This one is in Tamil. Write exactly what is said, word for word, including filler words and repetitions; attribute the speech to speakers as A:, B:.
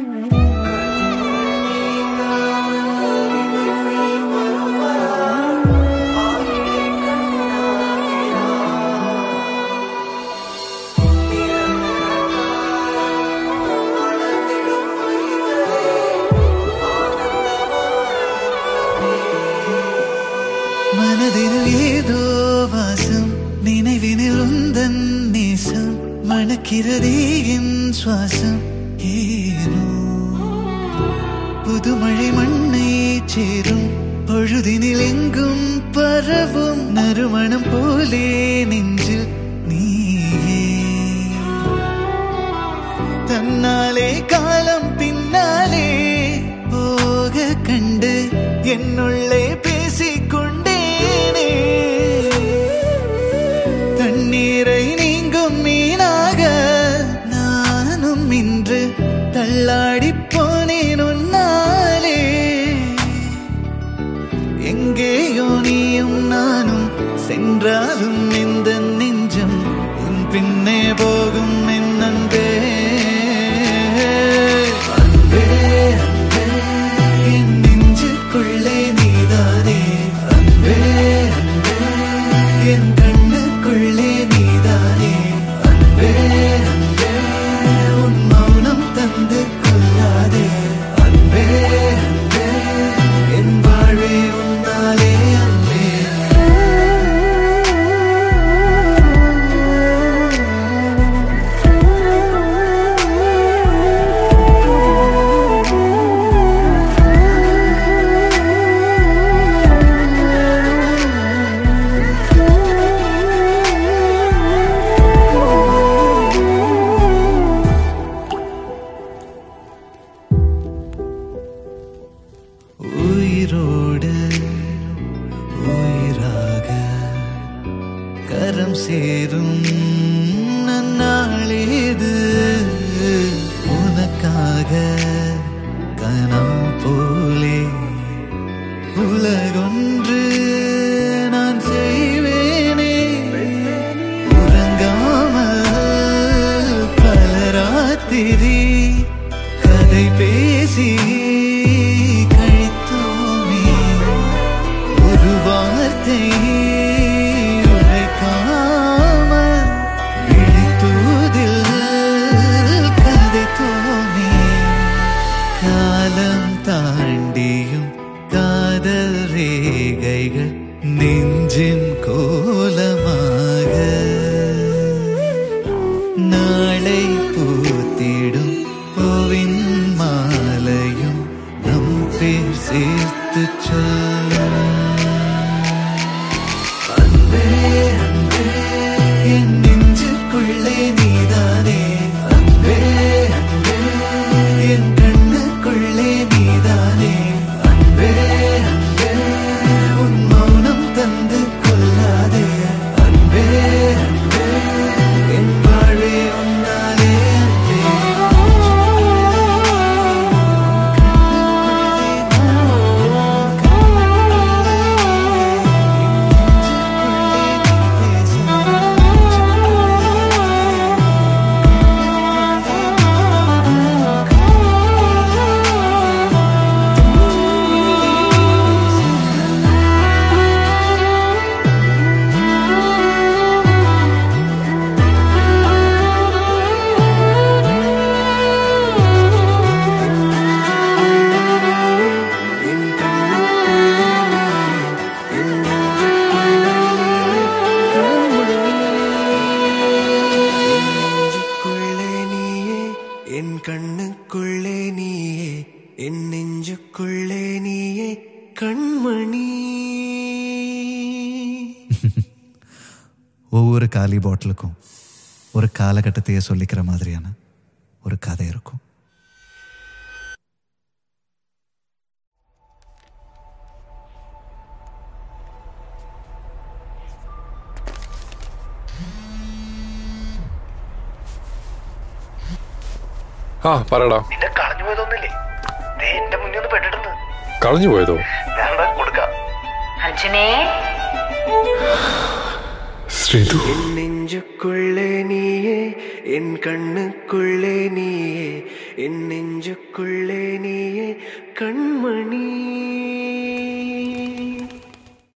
A: மனதில் ஏதோ வாசம், நினைவினில் உந்தன் நேசம், மணக்கிறதே என் சுவாசம். ஏனோ புதுமழை மண்ணை சேரும் பொழுதினில் எங்கும் பரவும் நறுமணம் போலே நெஞ்சில் நீயே. தன்னாலே காலம் பின்னாலே போக கண்டு என்னுள்ளே பேசிக்கொண்டேனே. தண்ணீரை நீங்கும் மீனாக நானும் இன்று தள்ளாடி போனேன் உன்னாலே. எங்கேயோ நீயும் நானும் சென்றாலும் இந்த நெஞ்சம் உன் பின்னே போகும் என் அன்பே. அன்பே அன்பே என் நெஞ்சுக்குள்ளே நீதானே. அன்பே அன்பே என் கண்ணுக்குள்ளே நீதானே. அன்பே அன்பே உன் மௌனம் தந்து கொள்ளாதே. அன்பே அன்பே என் வாழ்வே உன்னாலே. அன்பே உயிரோடு உயிராக கரம் சேரும் நன்னாளேது. உனக்காக கனம் போலே உலகொன்று நான் செய்வேனே. உறங்காமல் பல ராத்திரி கதை பேசி வார்த்தை உரைக்காம விழித்தூதில் கதைத்தோமே. காலம் தாண்டியும் காதல் ரேகைகள் நெஞ்சின் கோலமாக நாளை பூத்திடும் பூவின் மாலையும் நம் பேர் சேர்த்து சொல்ல. அன்பே அன்பே என் நெஞ்சுக்குள்ளே நீதானே. அன்பே அன்பே என் கண்ணுக்குள்ளே நீதானே. அன்பே அன்பே உன் மௌனம் தந்து கொள்ளாதே. அன்பே அன்பே என் வாழ்வே உன்னாலே. அன்பே என் கண்ணுக்குள்ளே நீயே, என் நெஞ்சுக்குள்ளே நீயே கண்மணி. ஒவ்வொரு காலி பாட்டிலுக்கும் ஒரு காலகட்டத்தையே சொல்லிக்கிற மாதிரியான ஒரு கதை இருக்கும்.
B: ആ പറയടാ.
C: നിന്നെ കളഞ്ഞു പോയതൊന്നില്ലേ? എന്റെ മുന്നിൽ ഒന്ന് പെട്ടിട്ടുണ്ട്.
B: കളഞ്ഞു പോയതോ?
C: ഞാൻ കൊടുക്കാം.
B: ശ്രീതു
C: നെഞ്ചുക്കുള്ളേ നീയേ,
D: என் கண்ணுக்குள்ளே நீயே, என் நெஞ்சுக்குள்ளே நீயே கண்மணி.